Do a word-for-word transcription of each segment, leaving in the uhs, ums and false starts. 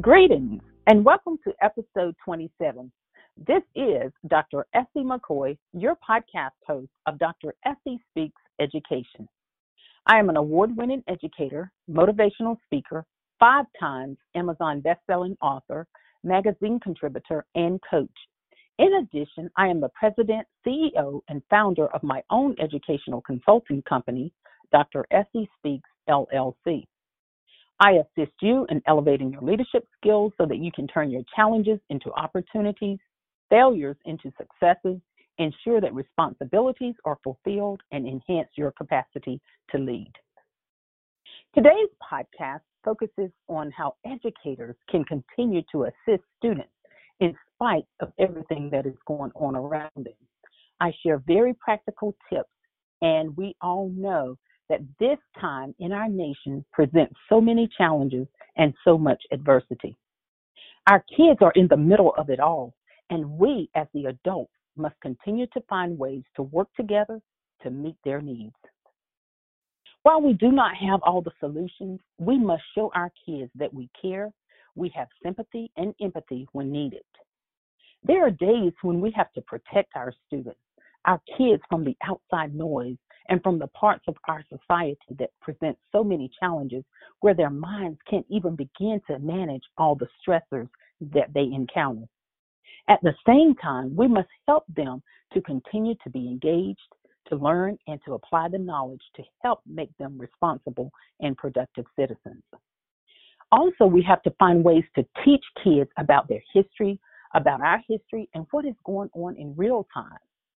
Greetings and welcome to episode twenty-seven. This is Doctor Essie McCoy, your podcast host of Doctor Essie Speaks Education. I am an award-winning educator, motivational speaker, five times Amazon best-selling author, magazine contributor, and coach. In addition, I am the president, C E O, and founder of my own educational consulting company, Doctor Essie Speaks L L C. I assist you in elevating your leadership skills so that you can turn your challenges into opportunities, failures into successes, ensure that responsibilities are fulfilled, and enhance your capacity to lead. Today's podcast focuses on how educators can continue to assist students in spite of everything that is going on around them. I share very practical tips, and we all know that this time in our nation presents so many challenges and so much adversity. Our kids are in the middle of it all, and we as the adults must continue to find ways to work together to meet their needs. While we do not have all the solutions, we must show our kids that we care, we have sympathy and empathy when needed. There are days when we have to protect our students, our kids from the outside noise, and from the parts of our society that present so many challenges where their minds can't even begin to manage all the stressors that they encounter. At the same time, we must help them to continue to be engaged, to learn, and to apply the knowledge to help make them responsible and productive citizens. Also, we have to find ways to teach kids about their history, about our history, and what is going on in real time.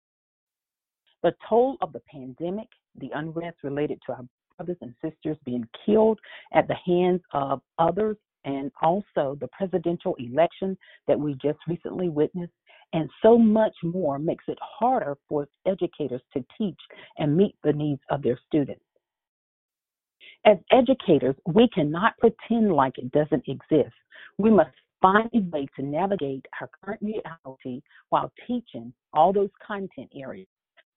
The toll of the pandemic, the unrest related to our brothers and sisters being killed at the hands of others, and also the presidential election that we just recently witnessed, and so much more makes it harder for educators to teach and meet the needs of their students. As educators, we cannot pretend like it doesn't exist. We must find a way to navigate our current reality while teaching all those content areas.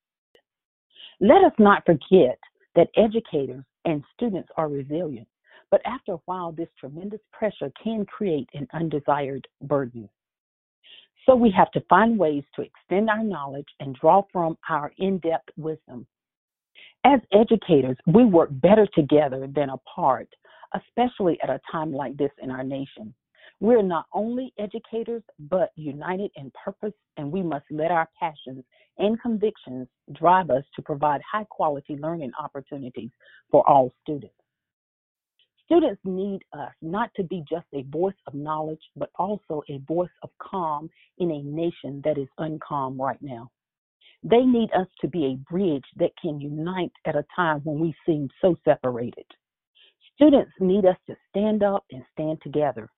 Let us not forget that educators and students are resilient, but after a while, this tremendous pressure can create an undesired burden. So we have to find ways to extend our knowledge and draw from our in-depth wisdom. As educators, we work better together than apart, especially at a time like this in our nation. We're not only educators, but united in purpose, and we must let our passions and convictions drive us to provide high-quality learning opportunities for all students. Students need us not to be just a voice of knowledge, but also a voice of calm in a nation that is uncalm right now. They need us to be a bridge that can unite at a time when we seem so separated. Students need us to stand up and stand together.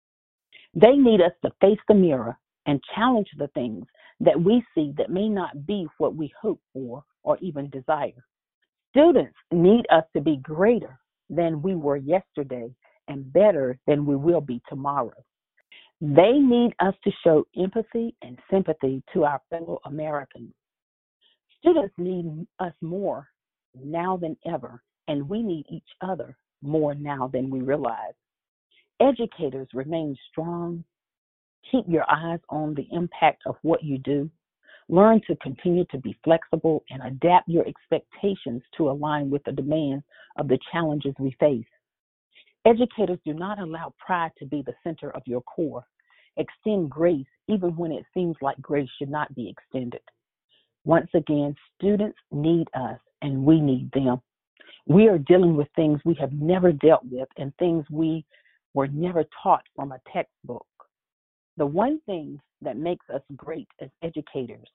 They need us to face the mirror and challenge the things that we see that may not be what we hope for or even desire. Students need us to be greater than we were yesterday and better than we will be tomorrow. They need us to show empathy and sympathy to our fellow Americans. Students need us more now than ever, and we need each other more now than we realize. Educators, remain strong. Keep your eyes on the impact of what you do. Learn to continue to be flexible and adapt your expectations to align with the demands of the challenges we face. Educators, do not allow pride to be the center of your core. Extend grace even when it seems like grace should not be extended. Once again, students need us and we need them. We are dealing with things we have never dealt with and things we were never taught from a textbook. The one thing that makes us great as educators,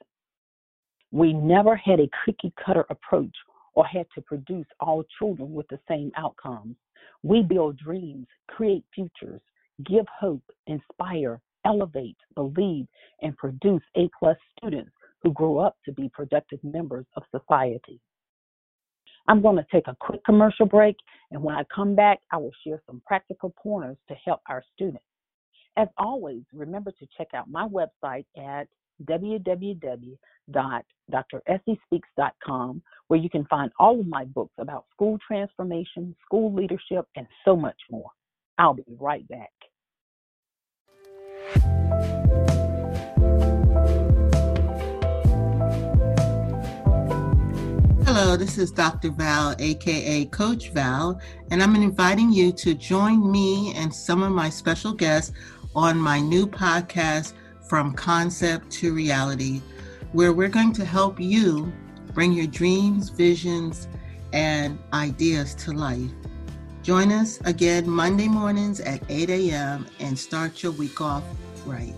we never had a cookie cutter approach or had to produce all children with the same outcomes. We build dreams, create futures, give hope, inspire, elevate, believe, and produce A-plus students who grow up to be productive members of society. I'm going to take a quick commercial break, and when I come back, I will share some practical pointers to help our students. As always, remember to check out my website at w w w dot d r essie speaks dot com, where you can find all of my books about school transformation, school leadership, and so much more. I'll be right back. Hello, this is Doctor Val, aka Coach Val, and I'm inviting you to join me and some of my special guests on my new podcast, From Concept to Reality, where we're going to help you bring your dreams, visions, and ideas to life. Join us again Monday mornings at eight a.m. and start your week off right.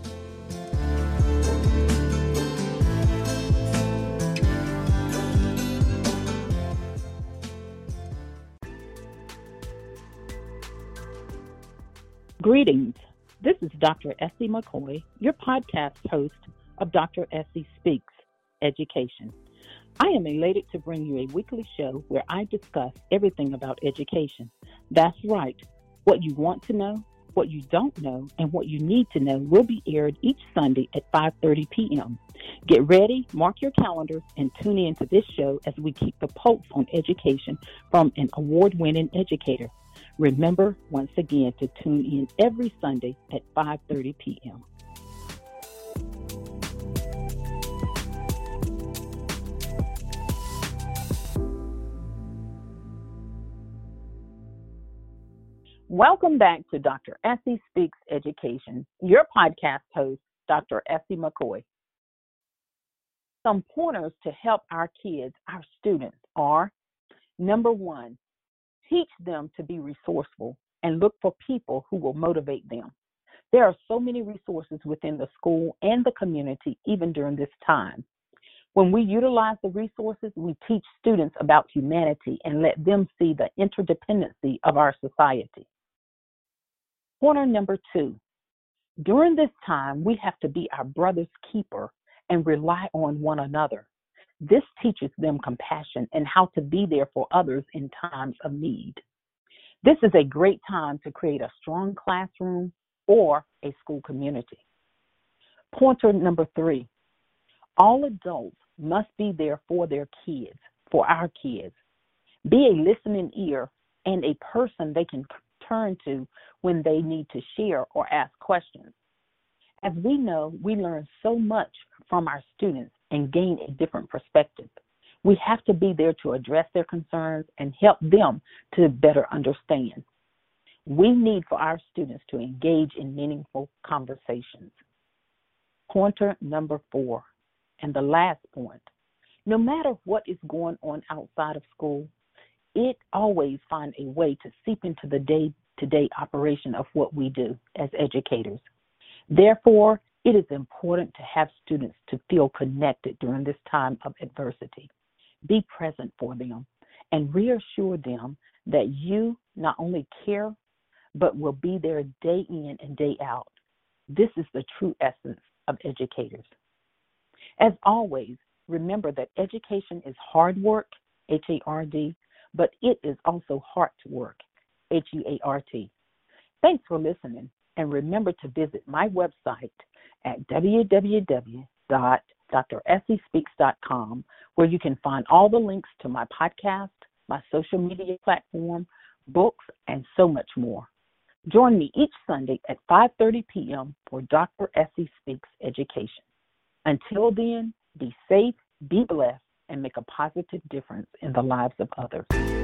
Greetings. This is Doctor Essie McCoy, your podcast host of Doctor Essie Speaks Education. I am elated to bring you a weekly show where I discuss everything about education. That's right. What you want to know, what you don't know, and what you need to know will be aired each Sunday at five thirty p.m. Get ready, mark your calendars, and tune in to this show as we keep the pulse on education from an award-winning educator. Remember, once again, to tune in every Sunday at five thirty p.m. Welcome back to Doctor Essie Speaks Education, your podcast host, Doctor Essie McCoy. Some pointers to help our kids, our students, are: number one, teach them to be resourceful and look for people who will motivate them. There are so many resources within the school and the community, even during this time. When we utilize the resources, we teach students about humanity and let them see the interdependency of our society. Pointer number two, during this time, we have to be our brother's keeper and rely on one another. This teaches them compassion and how to be there for others in times of need. This is a great time to create a strong classroom or a school community. Pointer number three, all adults must be there for their kids, for our kids. Be a listening ear and a person they can turn to when they need to share or ask questions. As we know, we learn so much from our students and gain a different perspective. We have to be there to address their concerns and help them to better understand. We need for our students to engage in meaningful conversations. Pointer number four, and the last point, no matter what is going on outside of school, it always finds a way to seep into the day-to-day operation of what we do as educators. Therefore, it is important to have students to feel connected during this time of adversity. Be present for them and reassure them that you not only care, but will be there day in and day out. This is the true essence of educators. As always, remember that education is hard work, H A R D, but it is also heart work, H E A R T. Thanks for listening, and remember to visit my website at w w w dot d r essie speaks dot com, where you can find all the links to my podcast, my social media platform, books, and so much more. Join me each Sunday at five thirty p.m. for Doctor Essie Speaks Education. Until then, be safe, be blessed, and make a positive difference in the lives of others.